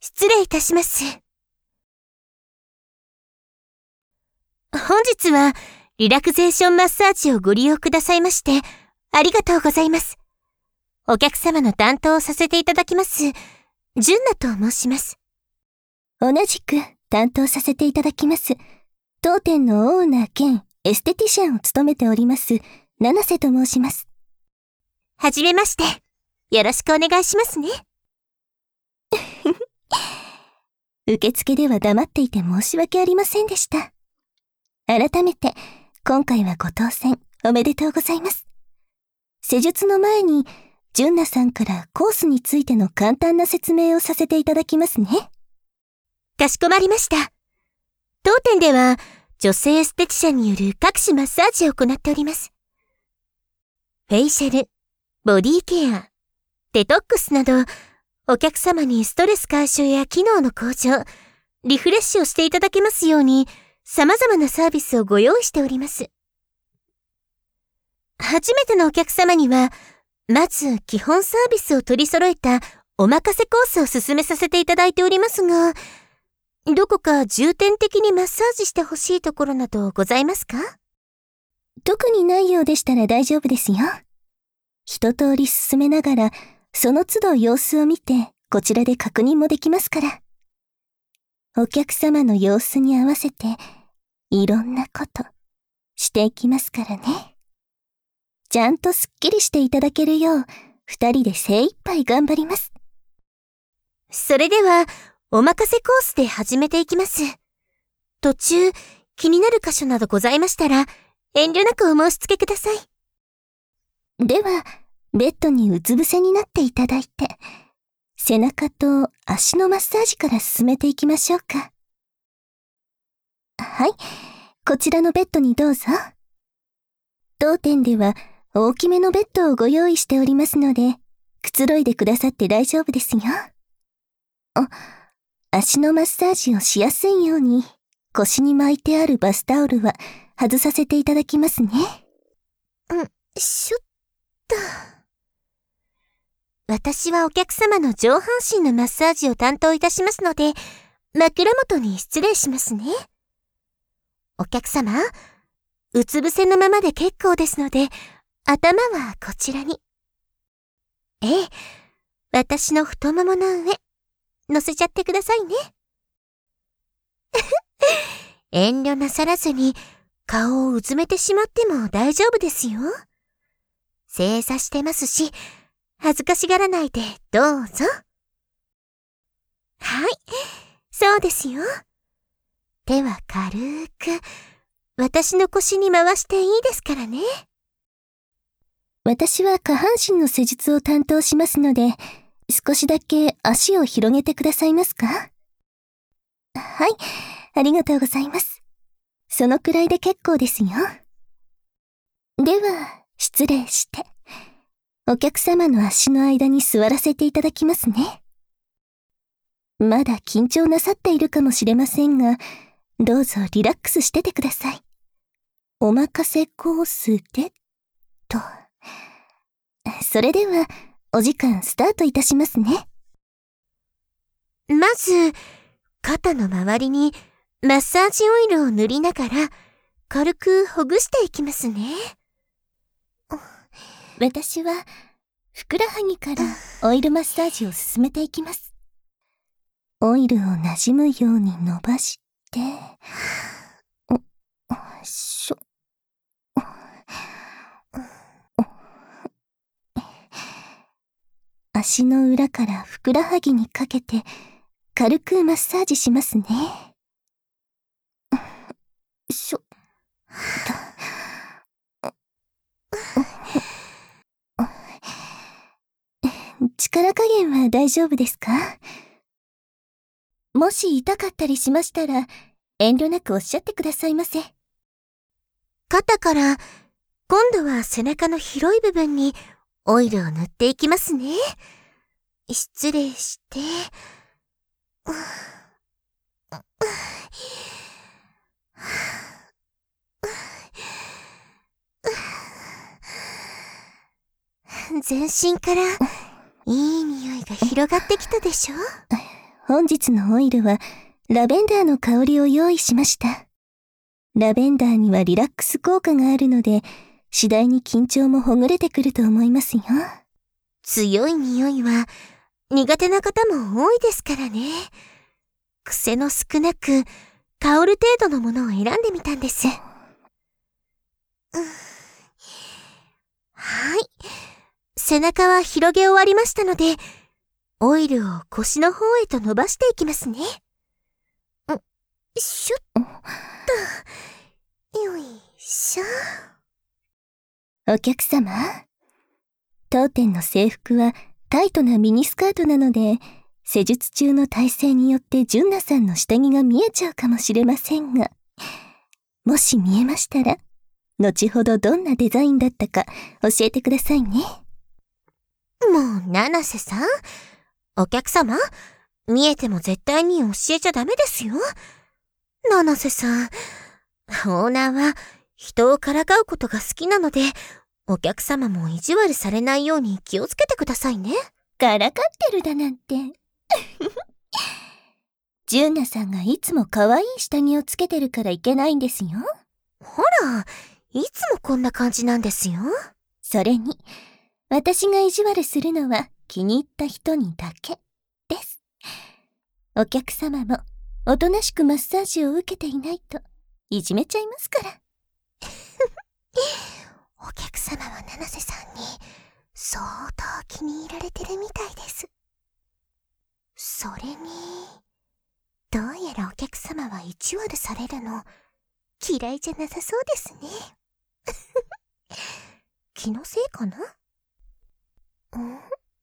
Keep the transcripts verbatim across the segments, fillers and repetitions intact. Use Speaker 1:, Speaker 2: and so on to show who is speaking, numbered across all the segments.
Speaker 1: 失礼いたします。本日はリラクゼーションマッサージをご利用くださいましてありがとうございます。お客様の担当をさせていただきます、純奈と申します。
Speaker 2: 同じく担当させていただきます、当店のオーナー兼エステティシャンを務めております、七瀬と申します。
Speaker 1: はじめまして。よろしくお願いしますね。
Speaker 2: 受付では黙っていて申し訳ありませんでした。改めて今回はご当選おめでとうございます。施術の前に純奈さんからコースについての簡単な説明をさせていただきますね。
Speaker 1: かしこまりました。当店では女性エステティシャンによる各種マッサージを行っております。フェイシャル、ボディケア、デトックスなど、お客様にストレス解消や機能の向上、リフレッシュをしていただけますように、様々なサービスをご用意しております。初めてのお客様には、まず基本サービスを取り揃えたお任せコースを進めさせていただいておりますが、どこか重点的にマッサージしてほしいところなどございますか？
Speaker 2: 特にないようでしたら大丈夫ですよ。一通り進めながら、その都度様子を見て、こちらで確認もできますから。お客様の様子に合わせて、いろんなことしていきますからね。ちゃんとすっきりしていただけるよう、二人で精一杯頑張ります。
Speaker 1: それでは、お任せコースで始めていきます。途中、気になる箇所などございましたら、遠慮なくお申し付けください。
Speaker 2: では、ベッドにうつ伏せになっていただいて、背中と足のマッサージから進めていきましょうか。はい、こちらのベッドにどうぞ。当店では大きめのベッドをご用意しておりますので、くつろいでくださって大丈夫ですよ。あ、足のマッサージをしやすいように、腰に巻いてあるバスタオルは外させていただきますね。
Speaker 1: うん、しょっと。私はお客様の上半身のマッサージを担当いたしますので、枕元に失礼しますね。お客様、うつ伏せのままで結構ですので、頭はこちらに。ええ、私の太ももの上、乗せちゃってくださいね。遠慮なさらずに、顔をうずめてしまっても大丈夫ですよ。正座してますし、恥ずかしがらないでどうぞ。はい、そうですよ。手は軽く、私の腰に回していいですからね。
Speaker 2: 私は下半身の施術を担当しますので、少しだけ足を広げてくださいますか？はい、ありがとうございます。そのくらいで結構ですよ。では、失礼して、お客様の足の間に座らせていただきますね。まだ緊張なさっているかもしれませんが、どうぞリラックスしててください。お任せコースで、と。それでは、お時間スタートいたしますね。
Speaker 1: まず、肩の周りにマッサージオイルを塗りながら、軽くほぐしていきますね。
Speaker 2: 私は、ふくらはぎからオイルマッサージを進めていきます。オイルをなじむように伸ばして、お、しょ、足の裏からふくらはぎにかけて軽くマッサージしますね。しょ、力加減は大丈夫ですか？もし痛かったりしましたら、遠慮なくおっしゃってくださいませ。
Speaker 1: 肩から、今度は背中の広い部分にオイルを塗っていきますね。失礼して。全身からいい匂いが広がってきたでしょ？
Speaker 2: 本日のオイルはラベンダーの香りを用意しました。ラベンダーにはリラックス効果があるので、次第に緊張もほぐれてくると思いますよ。
Speaker 1: 強い匂いは苦手な方も多いですからね。癖の少なく香る程度のものを選んでみたんです。うん、はい。背中は広げ終わりましたので、オイルを腰の方へと伸ばしていきますね。ん、シュッと。よいしょ。
Speaker 2: お客様、当店の制服はタイトなミニスカートなので、施術中の体勢によって純奈さんの下着が見えちゃうかもしれませんが、もし見えましたら、後ほどどんなデザインだったか教えてくださいね。
Speaker 1: もう、七瀬さん、お客様、見えても絶対に教えちゃダメですよ。七瀬さん、オーナーは人をからかうことが好きなので、お客様も意地悪されないように気をつけてくださいね。
Speaker 2: からかってるだなんて。純奈さんがいつも可愛い下着をつけてるからいけないんですよ。
Speaker 1: ほら、いつもこんな感じなんですよ。
Speaker 2: それに、私が意地悪するのは気に入った人にだけです。お客様もおとなしくマッサージを受けていないといじめちゃいますから。
Speaker 1: お客様は七瀬さんに相当気に入られてるみたいです。それに、どうやらお客様は意地悪されるの嫌いじゃなさそうですね。気のせいかな？ん？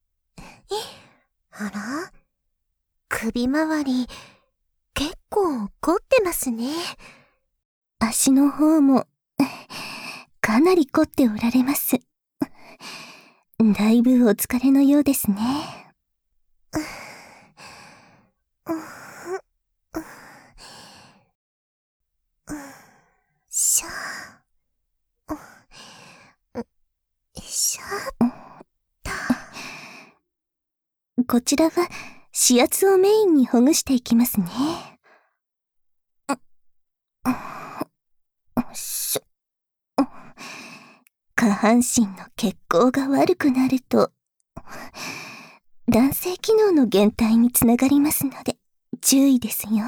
Speaker 1: あら？首周り、結構凝ってますね。
Speaker 2: 足の方も、かなり凝っておられます。だいぶお疲れのようですね。
Speaker 1: しょ。しょっ
Speaker 2: と。こちらは指圧をメインにほぐしていきますね。しょ。下半身の血行が悪くなると、男性機能の減退につながりますので、注意ですよ。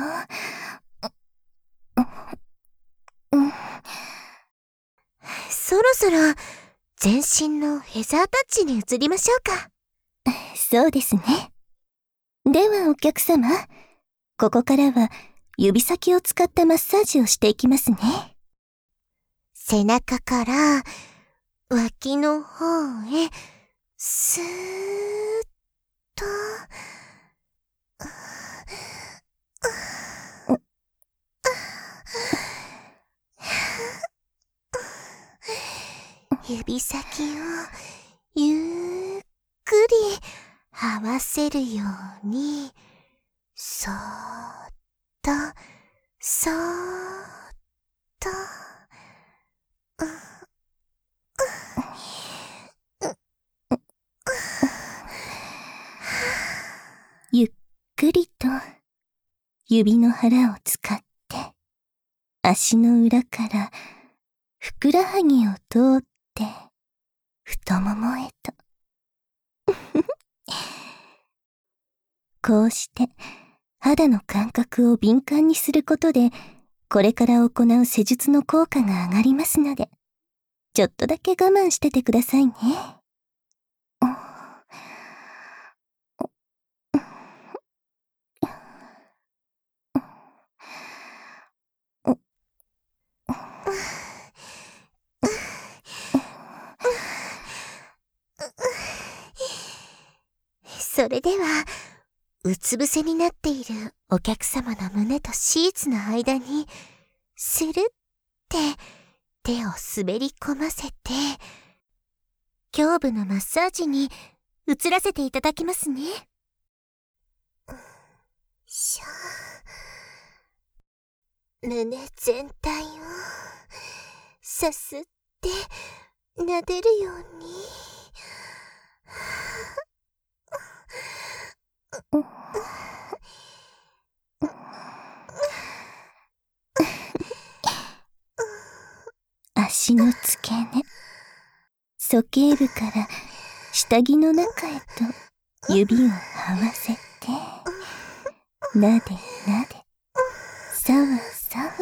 Speaker 1: そろそろ全身のフェザータッチに移りましょうか。
Speaker 2: そうですね。ではお客様、ここからは指先を使ったマッサージをしていきますね。
Speaker 1: 背中から脇の方へスーッと。指先をゆっくり合わせるように、そーっと、そーっと、
Speaker 2: ゆっくりと指の腹を使って足の裏からふくらはぎを通って太ももへとこうして肌の感覚を敏感にすることで、これから行う施術の効果が上がりますので、ちょっとだけ我慢しててくださいね。
Speaker 1: それでは、うつ伏せになっているお客様の胸とシーツの間に、スルって手を滑り込ませて、胸部のマッサージに移らせていただきますね。しょ。胸全体をさすって撫でるように。
Speaker 2: 足の付け根、鼠径部から下着の中へと指を這わせて、なでなで、さわさわ。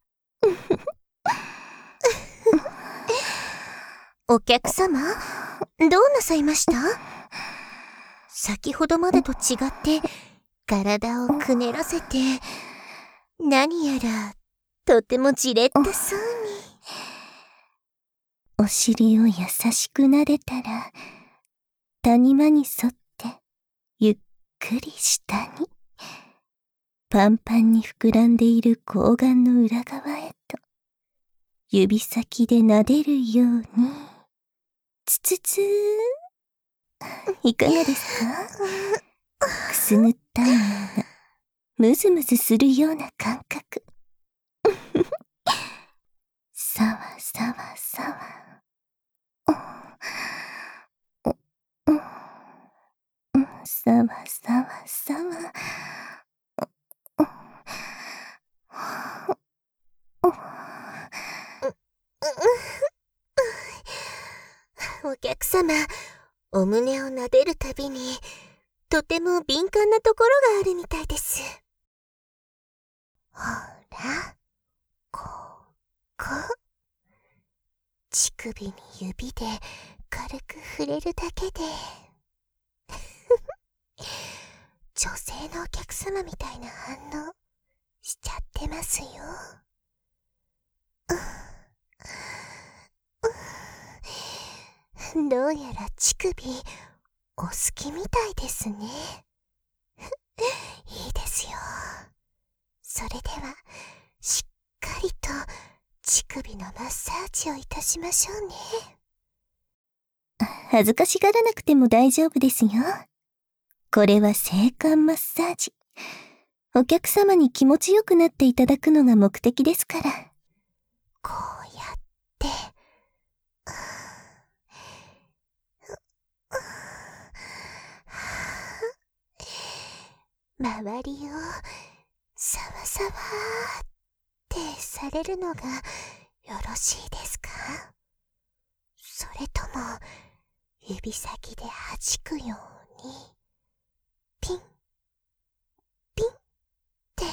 Speaker 1: お客様、どうなさいました？先ほどまでと違って体をくねらせて、何やらとてもじれったそうに。
Speaker 2: お尻を優しく撫でたら、谷間に沿ってゆっくり下に、パンパンに膨らんでいる睾丸の裏側へと指先で撫でるように、つつつー。いかがですか？くすぐったいような、ムズムズするような感覚。さわさわさわ。さわさわさわ。
Speaker 1: お客様、お胸を撫でるたびにとても敏感なところがあるみたいです。ほら、ここ。乳首に指で軽く触れるだけで女性のお客様みたいな反応しちゃってますよ。どうやら乳首お好きみたいですね。いいですよ。それではしっかりと乳首のマッサージをいたしましょうね。
Speaker 2: 恥ずかしがらなくても大丈夫ですよ。これは性感マッサージ。お客様に気持ちよくなっていただくのが目的ですから。
Speaker 1: こうやって周りをさわさわってされるのがよろしいですか？それとも指先で弾くようにピンピンって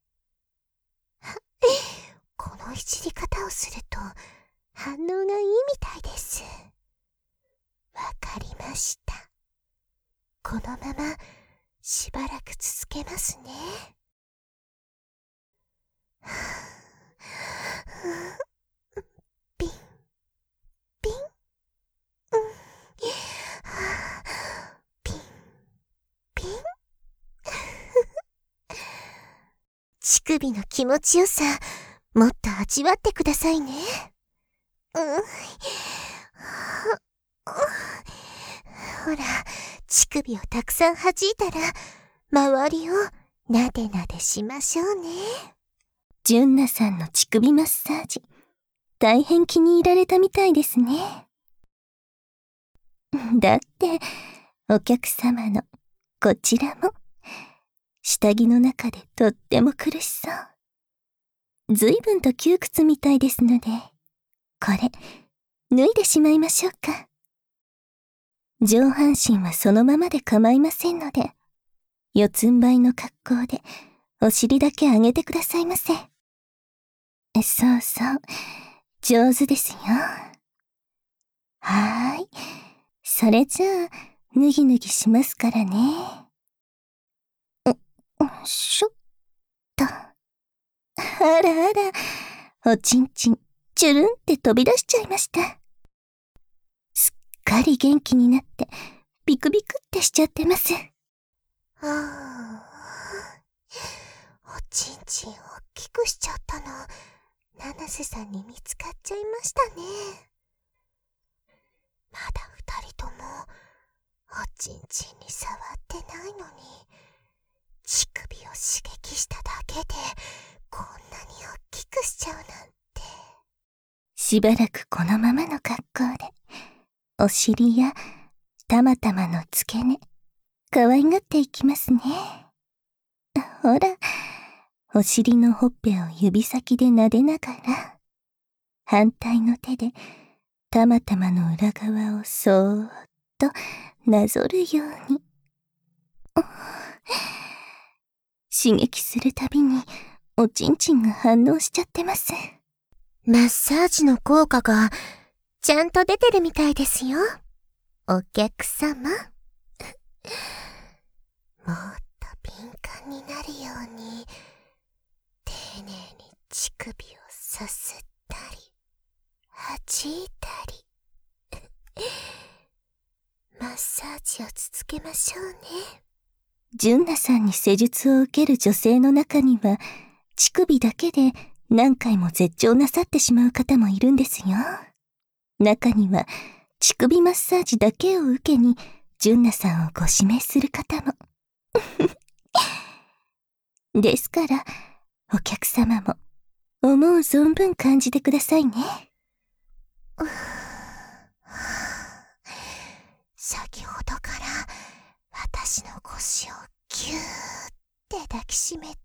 Speaker 1: このいじり方をすると反応がいいみたいです。わかりました。このまましばらく続けますね。ピンピン、うん、ピンピン乳首の気持ちよさもっと味わってくださいね。うん、ほら、乳首をたくさん弾いたら周りをなでなでしましょうね。
Speaker 2: 純奈さんの乳首マッサージ、大変気に入られたみたいですね。だってお客様のこちらも下着の中でとっても苦しそう。ずいぶんと窮屈みたいですので、これ脱いでしまいましょうか。上半身はそのままで構いませんので、四つん這いの格好でお尻だけ上げてくださいませ。そうそう、上手ですよ。はーい、それじゃあ脱ぎ脱ぎしますからね。う、しょっと。あらあら、おちんちんチュルンって飛び出しちゃいました。すっかり元気になってビクビクってしちゃってます。
Speaker 1: ああ、おちんちん大きくしちゃったの七瀬さんに見つかっちゃいましたね。まだ二人ともおちんちんに触ってないのに乳首を刺激しただけでこんなに大きくしちゃうなんて。
Speaker 2: しばらくこのままの格好でお尻やたまたまの付け根可愛がっていきますね。ほら、お尻のほっぺを指先で撫でながら反対の手でたまたまの裏側をそーっとなぞるように。刺激するたびにおちんちんが反応しちゃってます。
Speaker 1: マッサージの効果がちゃんと出てるみたいですよ。お客様。もっと敏感になるように、丁寧に乳首をさすったり、弾いたり。マッサージを続けましょうね。
Speaker 2: 純奈さんに施術を受ける女性の中には、乳首だけで何回も絶頂なさってしまう方もいるんですよ。中には、乳首マッサージだけを受けに、純奈さんをご指名する方も。ですから、お客様も、思う存分感じてくださいね。
Speaker 1: 先ほどから私の腰をギューって抱きしめて、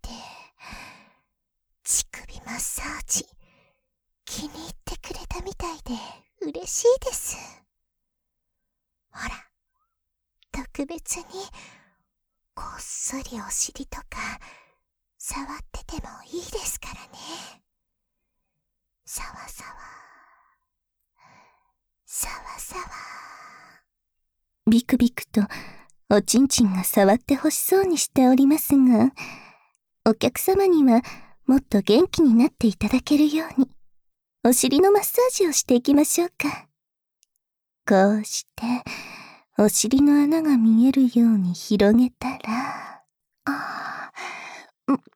Speaker 1: 乳首マッサージ気に入ってくれたみたいで嬉しいです。ほら、特別にこっそりお尻とか触っててもいいですからね。さわさわさわさわ。
Speaker 2: ビクビクとおちんちんが触ってほしそうにしておりますが、お客様にはもっと元気になっていただけるように、お尻のマッサージをしていきましょうか。こうして、お尻の穴が見えるように広げたら、あー、う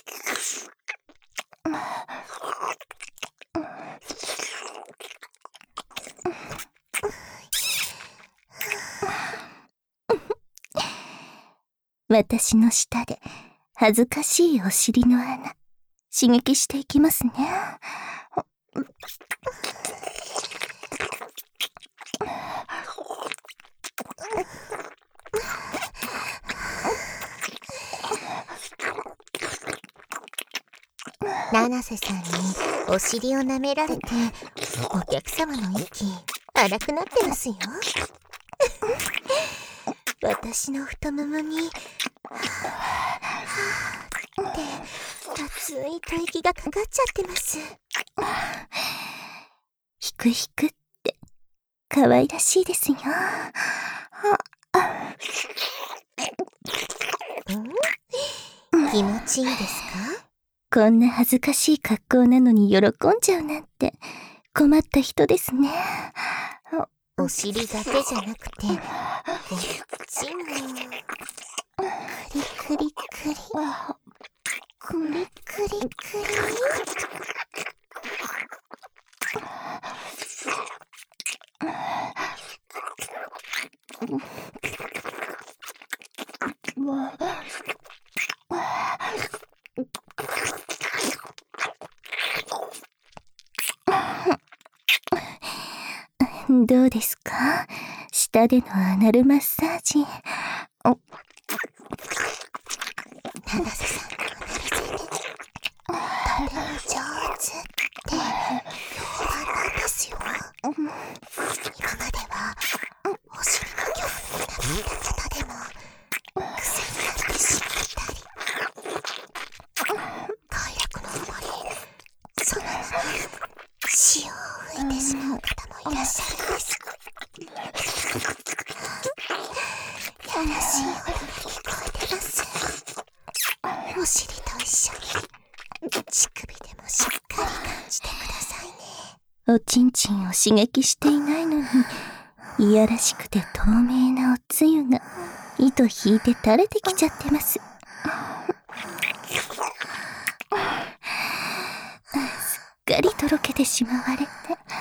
Speaker 2: 私の下で恥ずかしいお尻の穴、刺激していきますね。
Speaker 1: 七瀬さんにお尻を舐められて、お客様の息荒くなってますよ。私の太ももに、はぁ、はぁって熱い吐息がかかっちゃってます。
Speaker 2: ひくひくって可愛らしいですよ。ん？
Speaker 1: 気持ちいいですか？
Speaker 2: こんな恥ずかしい格好なのに喜んじゃうなんて困った人ですね。
Speaker 1: お尻だけじゃなくて、こっちもクリクリクリクリクリクリ。
Speaker 2: どうですか？舌でのアナルマッサージ。お、
Speaker 1: 七瀬さんのアナルゼミ、とても上手って評判なんですよ。今まではお尻の興味になっていた方でも癖になってしまったり、快楽のあまりそのまま潮を吹いてしまう方もいらっしゃるんです。やらしい音が聞こえてます。お尻と一緒に乳首でもしっかり感じてくださいね。
Speaker 2: おちんちんを刺激していないのに、いやらしくて透明なおつゆが糸引いて垂れてきちゃってます。すっかりとろけてしまわれて。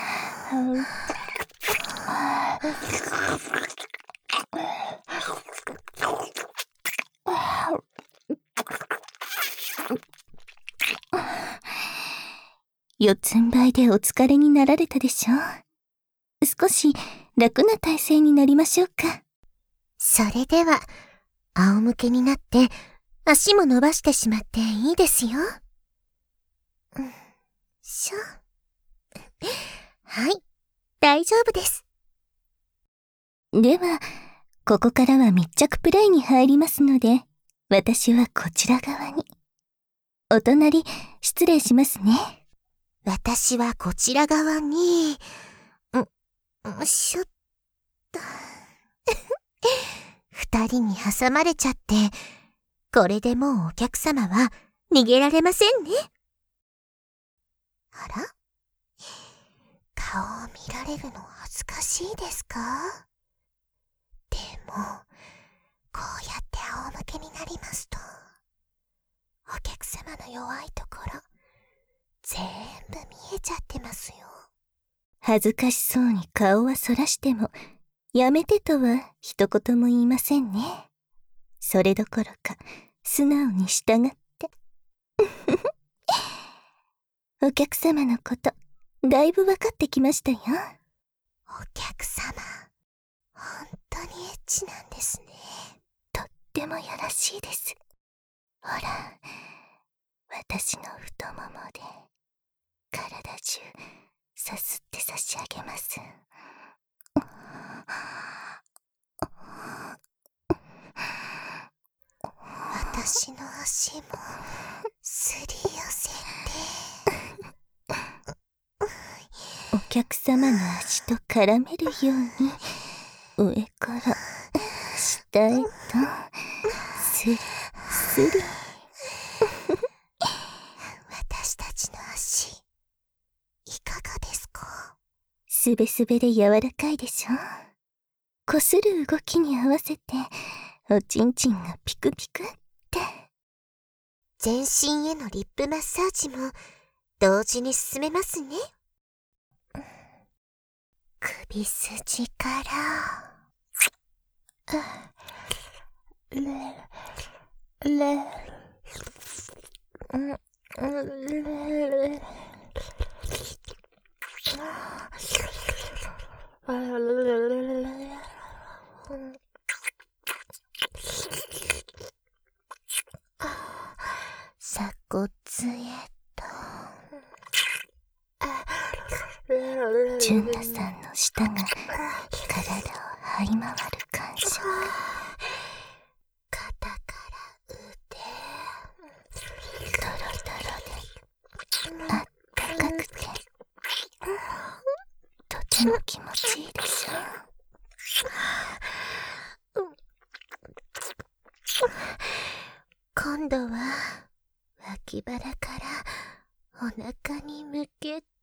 Speaker 2: 四つん這いでお疲れになられたでしょう。少し楽な体勢になりましょうか。
Speaker 1: それでは、仰向けになって足も伸ばしてしまっていいですよ。うん、しょ。 はい、大丈夫です。
Speaker 2: では、ここからは密着プレイに入りますので、私はこちら側に。お隣、失礼しますね。
Speaker 1: 私はこちら側に、ん、しょっと。二人に挟まれちゃって、これでもうお客様は逃げられませんね。あら？顔を見られるの恥ずかしいですか？でも、こうやって仰向けになりますと、お客様の弱いところ、全部見えちゃってますよ。
Speaker 2: 恥ずかしそうに顔はそらしても、やめてとは一言も言いませんね。それどころか、素直に従って。お客様のこと、だいぶ分かってきましたよ。
Speaker 1: お客様、本当にエッチなんですね。
Speaker 2: とってもやらしいです。ほら、私の太ももで、体中、さすって差し上げます。
Speaker 1: 私の足もすり寄せて。
Speaker 2: お客様の足と絡めるように、上から下へとスリスリ。
Speaker 1: 私たちの足、いかがですか？
Speaker 2: すべすべで柔らかいでしょ。こする動きに合わせておちんちんがピクピクって。
Speaker 1: 全身へのリップマッサージも同時に進めますね。首筋から、れ、れ、鎖骨へと。
Speaker 2: 純奈さんの舌が体を這い回る感触。
Speaker 1: 肩から腕。
Speaker 2: ドロドロであったかくてとても気持ちいいでしょう。
Speaker 1: 今度は脇腹からお腹に向けて、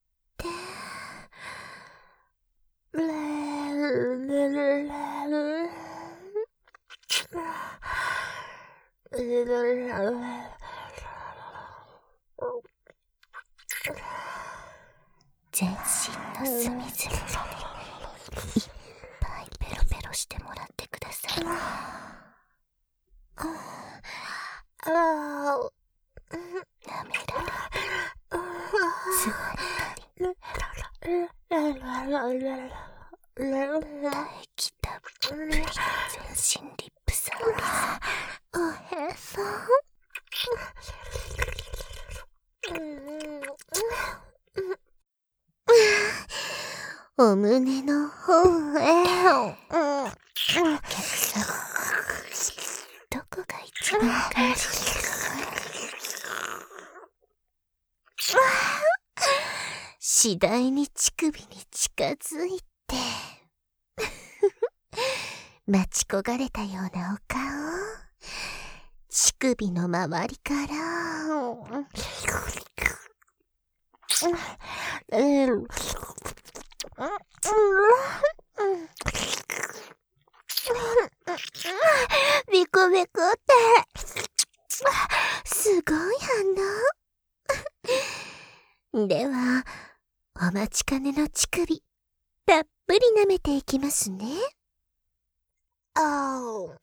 Speaker 1: レルレルレル
Speaker 2: 全身の隅々までいっぱいペロペロしてもらってください。舐められ、座ったり、唾液たっぷりの全身リップサービス。
Speaker 1: おへそ。お胸の方へ。
Speaker 2: お客様、どこが一番感じですか？
Speaker 1: 次第に乳首に近づいて待ち焦がれたようなお顔、乳首の周りからビクビクってすごい反応。ではお待ちかねの乳首、たっぷり舐めていきますね。あー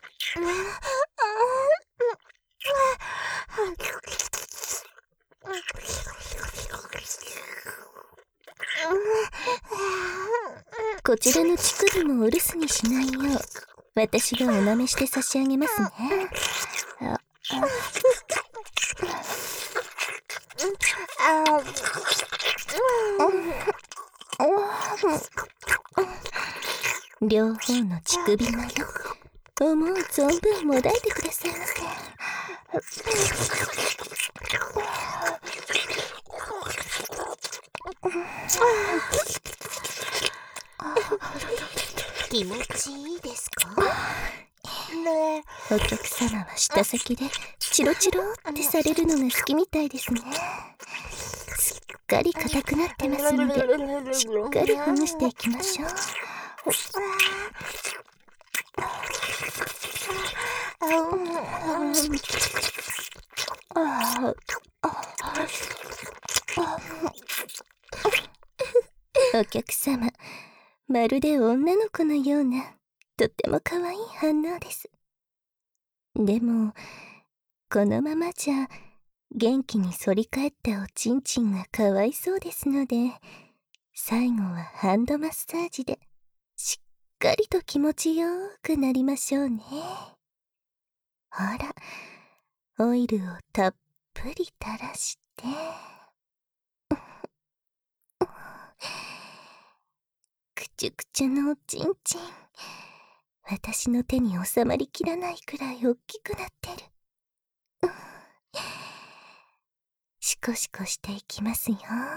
Speaker 2: こちらの乳首もお留守にしないよう、私がお舐めして差し上げますね。ああ両方の乳首まで思う存分もだいてくださいませ。
Speaker 1: 気持ちいいですか？
Speaker 2: お客様は舌先でチロチロってされるのが好きみたいですね。すっかり硬くなってますので、しっかりほぐしていきましょう。お客様、まるで女の子のようなとっても可愛い反応です。でもこのままじゃ元気に反り返ったおちんちんがかわいそうですので、最後はハンドマッサージでしっかりと気持ちよくなりましょうね。ほら、オイルをたっぷり垂らしてくちゅくちゅのおちんちん、私の手に収まりきらないくらい大きくなってる。シコシコしていきますよ。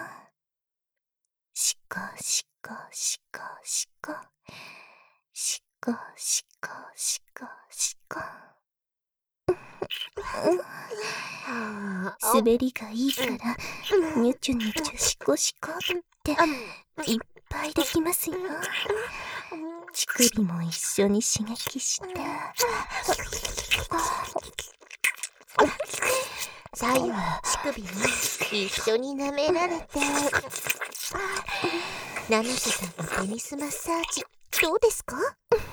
Speaker 2: シコシコシコシコシコシコシコシコ。滑りがいいからニュチュニュチュシコシコっていっぱいできますよ。乳首も一緒に刺激して
Speaker 1: 左右の乳首も一緒に舐められて、七瀬さんのテニスマッサージどうですか？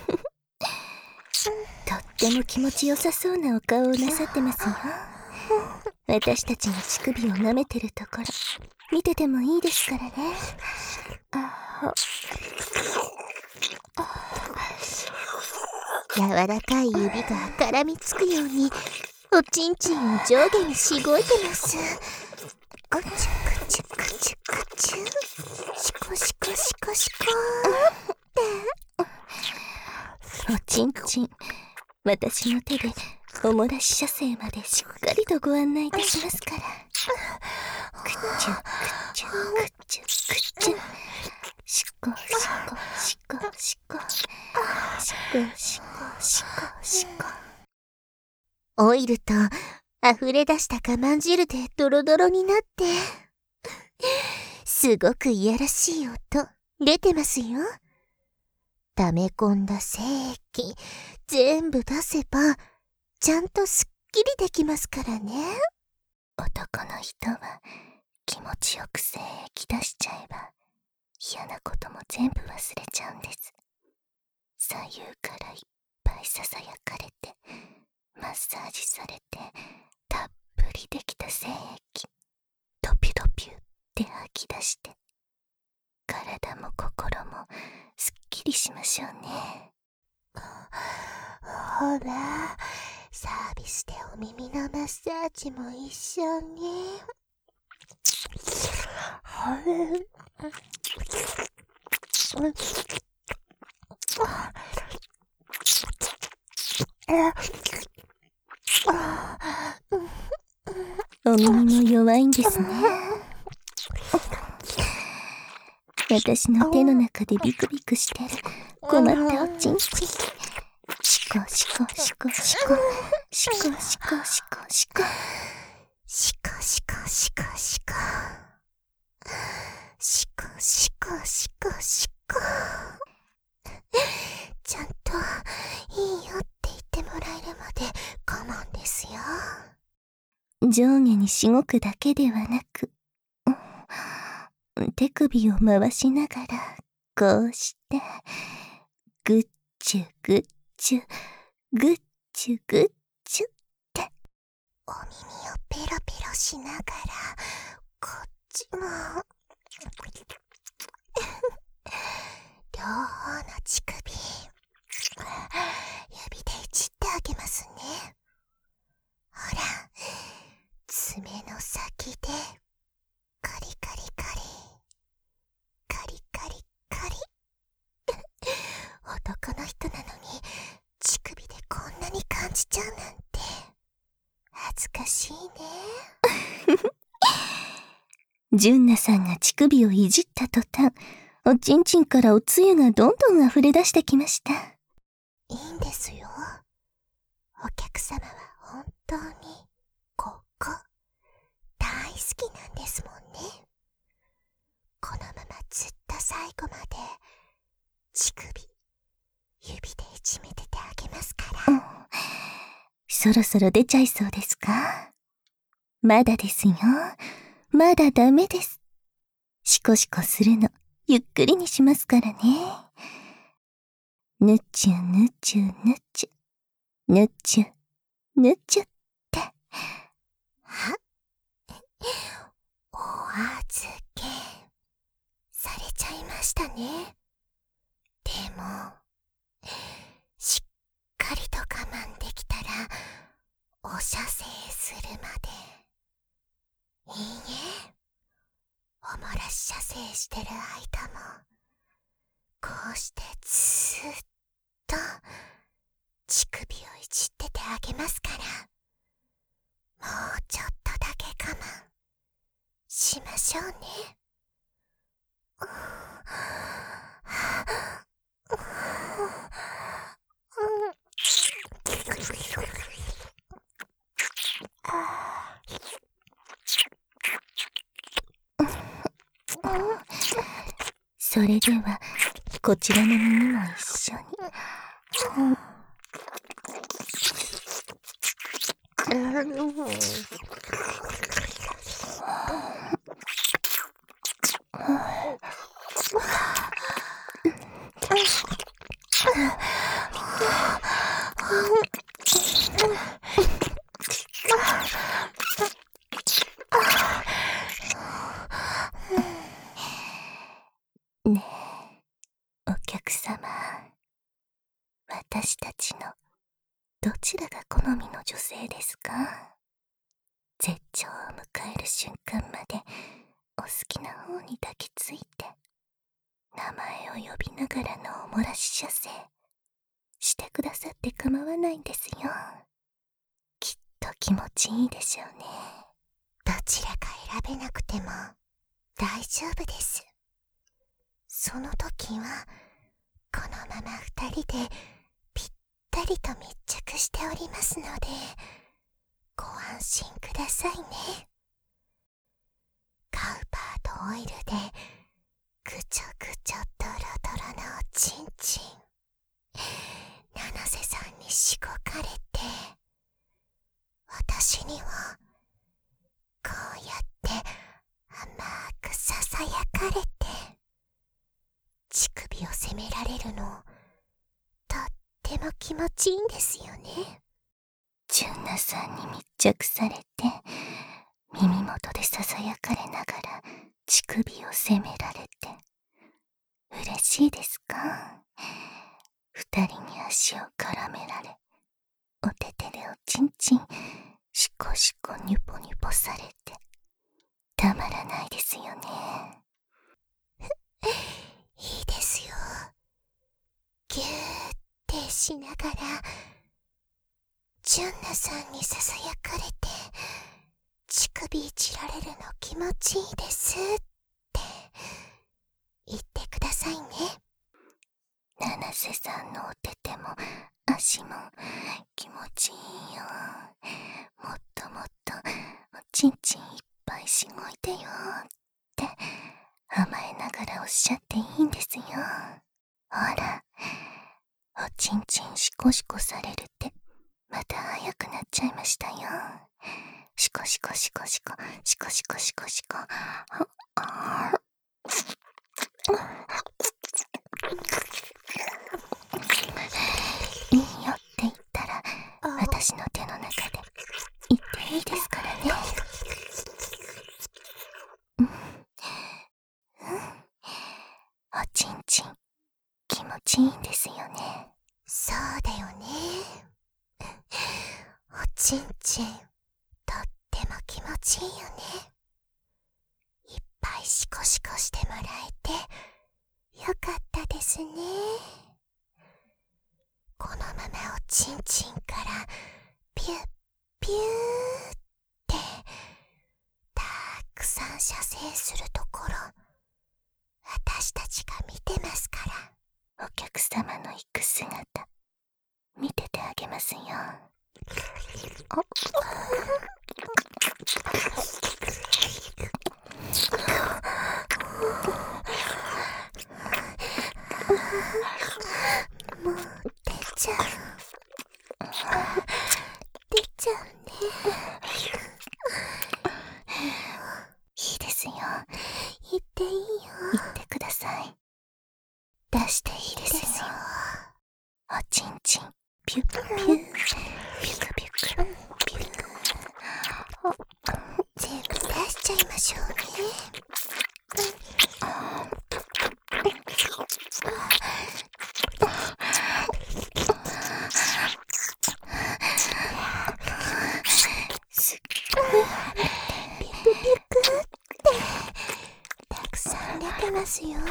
Speaker 2: とっても気持ちよさそうなお顔をなさってますよ。私たちが乳首を舐めてるところ見ててもいいですからね。
Speaker 1: 柔らかい指が絡みつくようにおちんちんを上下にしごいてます。コチュコチュコチュコチュ、シコシコシコシコ
Speaker 2: おちんちん、私の手でおもらし射精までしっかりとご案内いたしますから。くちゅくちゅくちゅくちゅ、シコシコシコシコシコシコシコシコ。
Speaker 1: オイルと溢れ出した我慢汁でドロドロになってすごくいやらしい音出てますよ。溜め込んだ精液全部出せばちゃんとすっきりできますからね。
Speaker 2: 男の人は気持ちよく精液出しちゃえば嫌なことも全部忘れちゃうんです。左右からいっぱいささやかれてマッサージされてたっぷりできた精液ドピュドピュって吐き出して、体も心もすっきりしましょうね。
Speaker 1: ほら、サービスでお耳のマッサージも一緒に。
Speaker 2: お耳も弱いんですね。私の手の中でビクビクしてる困ったおちんちん。シコシコシコシコシコシコシコシコ
Speaker 1: シコシコシコシコシコシコシコシコシコ。ちゃんといいよって言ってもらえるまで我慢ですよ。
Speaker 2: 上下にしごくだけではなく、手首を回しながらこうしてグッチュグッチュグッチュグッチュって
Speaker 1: お耳をペロペロしながらこっちも両方の乳首指でいじってあげますね。ほら、爪の先でカリカリカリカリカリカリずかしいね。
Speaker 2: 純奈さんが乳首をいじった途端、おちんちんからおつゆがどんどん溢れ出してきました。
Speaker 1: いいんですよ。お客様は本当にここ大好きなんですもんね。このままずっと最後まで乳首指でいじめててあげますから。
Speaker 2: うん、そろそろ出ちゃいそうですか？まだですよ。まだダメです。シコシコするのゆっくりにしますからね。ぬちゅぬちゅぬちゅぬちゅぬちゅって。
Speaker 1: はお預けされちゃいましたね。でもしっかりと我慢できたらお射精するまで。いいえ、おもらし射精してる間もこうしてずーっと乳首をいじっててあげますから、もうちょっとだけ我慢しましょうね。
Speaker 2: それではこちらの耳も一緒に。ねえ、お客様、私たちのどちらが好みの女性ですか？絶頂を迎える瞬間までお好きな方に抱きついて、名前を呼びながらのおもらし射精してくださって構わないんですよ。きっと気持ちいいでしょうね。
Speaker 1: どちらか選べなくても大丈夫です。その時はこのまま二人でぴったりと密着しておりますのでご安心くださいね。カウパーとオイルでぐちょぐちょドロドロのおちんちん七瀬さんにしごかれて、私にはこうやって甘くささやかれて乳首を責められるのとっても気持ちいいんですよね。
Speaker 2: 純奈さんに密着されて耳元でささやかれながら乳首を責められて嬉しいですか？二人に足を絡められ、お手手でおちんちんシコシコニュポニュポされてたまらないですよね。
Speaker 1: いいですよ。ぎゅーってしながら純奈さんにささやかれて乳首いじられるの気持ちいいですって言ってくださいね。
Speaker 2: 七瀬さんのお手手も足も気持ちいいよ。もっともっとおちんちんいっぱいしごいてよって甘えながらおっしゃっていいんですよ。ほら、おちんちんシコシコされるってまた早くなっちゃいましたよ。シコシコシコシコシコシコシコシコ。いいよって言ったら私の手の中で言っていいですからね。うん、うん、おちんちん気持ちいいんですよね。
Speaker 1: そうだよね。おちんちんとっても気持ちいいよね。いっぱいシコシコしてもらえてよかったですね。このままおちんちんからピュッピューっするところ、私たちが見てますから。
Speaker 2: お客様の行く姿、見ててあげますよ。あ
Speaker 1: もう出ちゃう。出ちゃうね。
Speaker 2: いいですよ。
Speaker 1: 言っていいよ。
Speaker 2: 言ってください。出していいですよ。おちんちん、ピュッピュッ、ピュクピュク、ピュッ。
Speaker 1: 全部出しちゃいましょうね。
Speaker 2: すっごい
Speaker 1: ピクピクってたくさん出てますよ。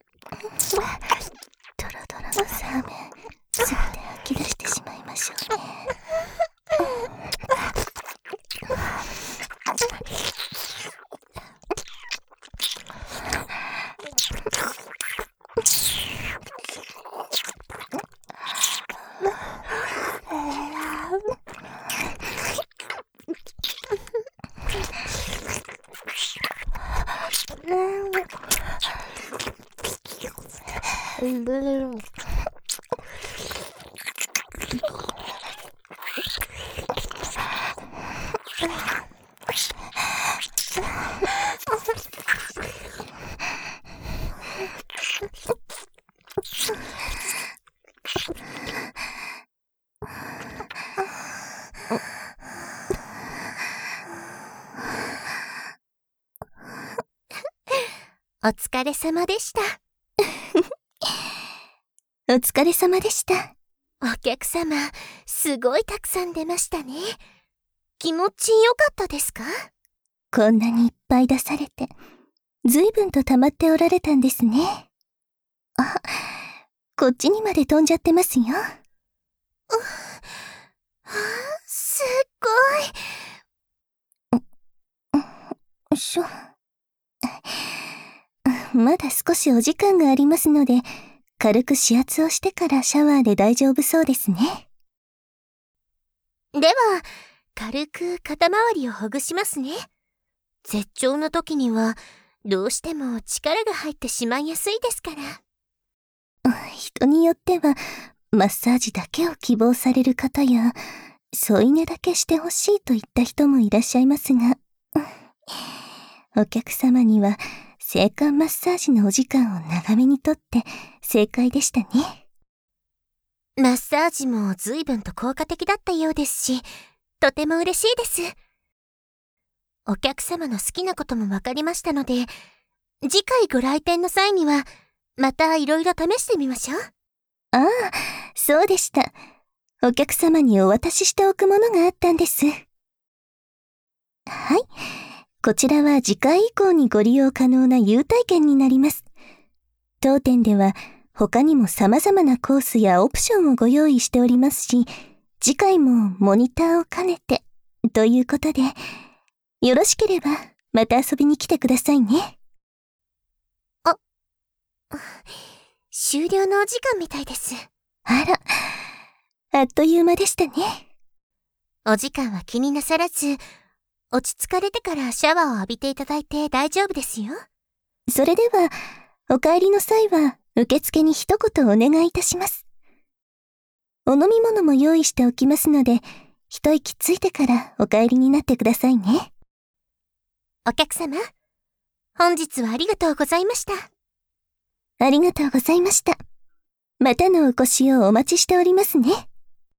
Speaker 2: ドロドロのサーメン、すべて吐き出してしまいましょうね。
Speaker 1: お疲れ様でした。
Speaker 2: お疲れ様でした。
Speaker 1: お客様、すごいたくさん出ましたね。気持ちよかったですか？
Speaker 2: こんなにいっぱい出されて、ずいぶんと溜まっておられたんですね。あ、こっちにまで飛んじゃってますよ。う、
Speaker 1: あ、すっ
Speaker 2: ごい。しょ。まだ少しお時間がありますので、軽く指圧をしてからシャワーで大丈夫そうですね。
Speaker 1: では、軽く肩周りをほぐしますね。絶頂の時には、どうしても力が入ってしまいやすいですから。
Speaker 2: 人によっては、マッサージだけを希望される方や、添い寝だけしてほしいといった人もいらっしゃいますが、お客様には、性感マッサージのお時間を長めにとって正解でしたね。
Speaker 1: マッサージも随分と効果的だったようですし、とても嬉しいです。お客様の好きなこともわかりましたので、次回ご来店の際には、またいろいろ試してみましょう。
Speaker 2: ああ、そうでした。お客様にお渡ししておくものがあったんです。はい。こちらは次回以降にご利用可能な優待券になります。当店では他にも様々なコースやオプションをご用意しておりますし、次回もモニターを兼ねてということで、よろしければまた遊びに来てくださいね。
Speaker 1: あ、終了のお時間みたいです。
Speaker 2: あら、あっという間でしたね。
Speaker 1: お時間は気になさらず、落ち着かれてからシャワーを浴びていただいて大丈夫ですよ。
Speaker 2: それでは、お帰りの際は受付に一言お願いいたします。お飲み物も用意しておきますので、一息ついてからお帰りになってくださいね。
Speaker 1: お客様、本日はありがとうございました。
Speaker 2: ありがとうございました。またのお越しをお待ちしておりますね。